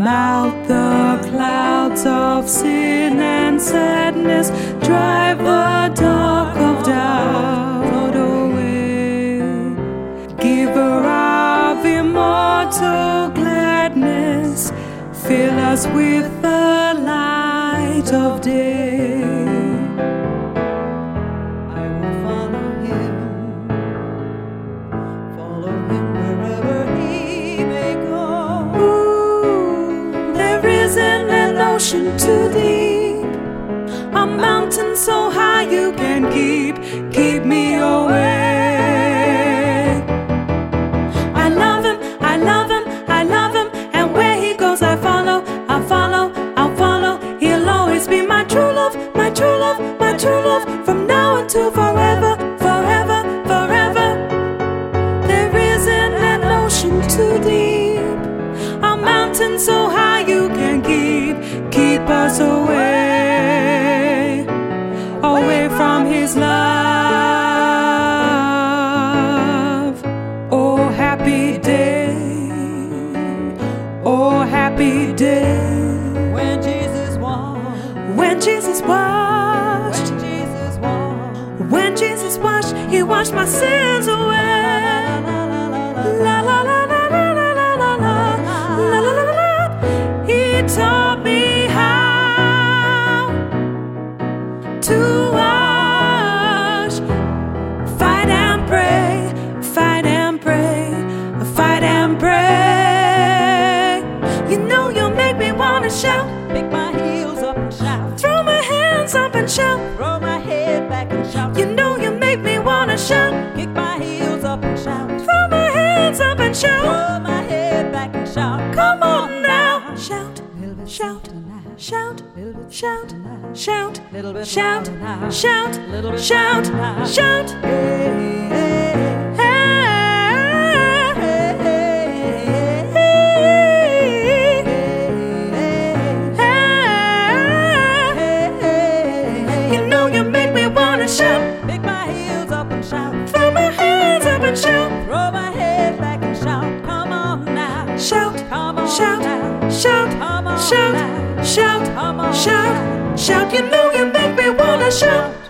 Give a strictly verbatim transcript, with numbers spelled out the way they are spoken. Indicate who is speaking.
Speaker 1: out the clouds of sin and sadness, drive the dark of doubt away. Giver of immortal gladness, fill us with the light of day.
Speaker 2: I will follow him, follow him wherever he may go.
Speaker 1: Ooh, there isn't an ocean too deep, a mountain so high you can keep, keep me away. I love him, I love him, I love him, and where he goes I follow, I follow, I'll follow. He'll always be my true love, my true love, my true love, from now until forever, forever, forever. There isn't an ocean too deep, a mountain so high you can keep, keep us away, away from his love. Oh, happy day, oh, happy day,
Speaker 2: When Jesus washed,
Speaker 1: when Jesus washed,
Speaker 2: when Jesus washed,
Speaker 1: when Jesus washed, he washed my sins away.
Speaker 2: la la la la
Speaker 1: La la la la la la la la la la la la la. He taught me how to wash, fight and pray, fight and pray, fight and pray. You know you'll make me wanna shout,
Speaker 2: pick my heels up and shout,
Speaker 1: throw my hands up and shout.
Speaker 2: throw my head back and shout.
Speaker 1: You know you make me wanna shout,
Speaker 2: Kick my heels up and shout,
Speaker 1: throw my hands up and shout.
Speaker 2: throw my head back and shout.
Speaker 1: Come on now, shout,
Speaker 2: Little bit
Speaker 1: shout,
Speaker 2: louder now.
Speaker 1: shout,
Speaker 2: Little bit
Speaker 1: shout,
Speaker 2: louder now.
Speaker 1: shout,
Speaker 2: Little bit
Speaker 1: shout,
Speaker 2: louder now.
Speaker 1: shout,
Speaker 2: Little bit
Speaker 1: shout,
Speaker 2: louder now.
Speaker 1: shout.
Speaker 2: Hey, hey,
Speaker 1: Hey,
Speaker 2: hey, hey,
Speaker 1: hey,
Speaker 2: hey.
Speaker 1: you know you make me wanna shout,
Speaker 2: Pick my heels up and shout,
Speaker 1: throw my hands up and shout,
Speaker 2: throw my head back and shout. Come on now,
Speaker 1: shout,
Speaker 2: come on
Speaker 1: shout,
Speaker 2: now,
Speaker 1: shout,
Speaker 2: come on
Speaker 1: shout,
Speaker 2: now,
Speaker 1: shout,
Speaker 2: come on
Speaker 1: shout,
Speaker 2: now.
Speaker 1: shout. You know you make me wanna shout.